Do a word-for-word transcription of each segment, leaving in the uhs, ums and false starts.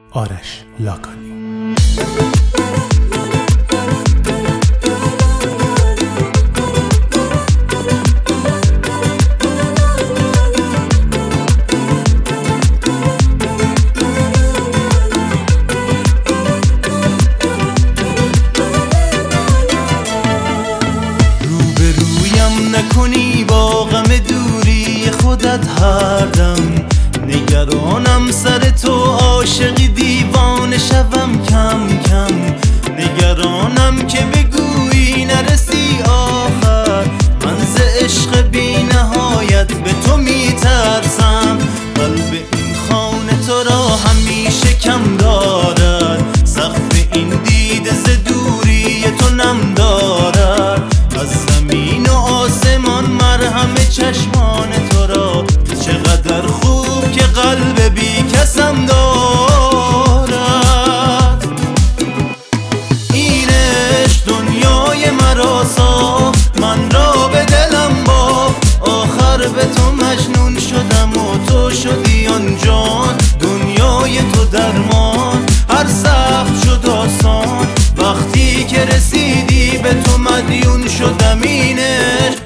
آرش لاکانی. روبرویم نکنی با غم دوری خودت هر دم، نگرانم سر تو عاشقی دیوانه شوم کم کم، نگرانم که بگویی نرسی آخر، من ز عشق بی نهایت به تو میترسم، قلب این خانه تو را همیشه کم دارد، سقف این دیده ز دوری تو نم دارد، از زمین و آسمان مرهم چشمان تو را، چقدر خوب که قلب بی کسم دارد، این عشق دنیای مرا ساخت، من را به دلم باخت، آخر به تو مجنون شدم و تو شدی آن جان، دنیای تو درمان، هر سخت شد آسان، وقتی که رسیدی به تو مدیون شدم، این عشق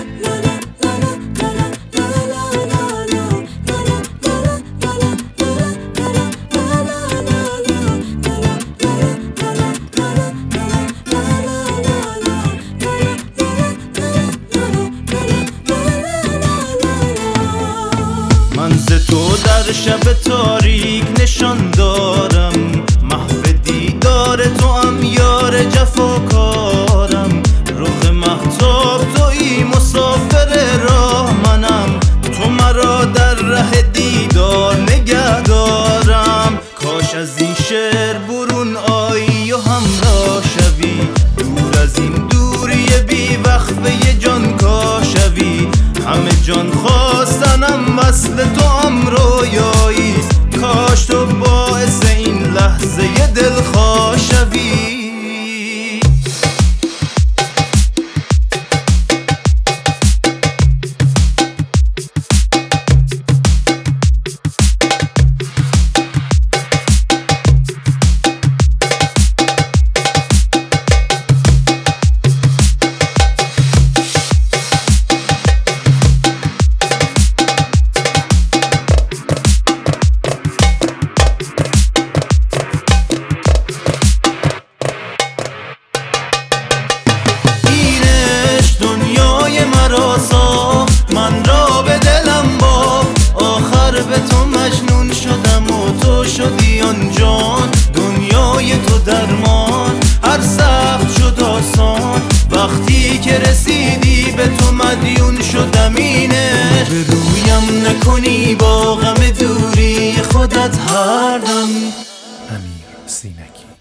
من ز تو در شب تاریک نشان دارم، محو دیدار تو ام یار جفاکارم، رخ مهتاب تویی مسافر راه منم، تو مرا در ره دیدار نگه دارم، کاش از این شهر برون آیی و همراه شوی، دور از این دوری بی وقفه جان کا شوی، همه جان خواستنم وصل تو هم رویاییست، کاش تو باعث این لحظه دلخواه شوی. من را به دلم باخت، آخر به تو مجنون شدم و تو شدی آن جان، دنیای تو درمان، هر سخت شد آسان، وقتی که رسیدی به تو مدیون شدم، این عشق به رویم نکنی با غم دوری خودت هر دم. امیر سینکی.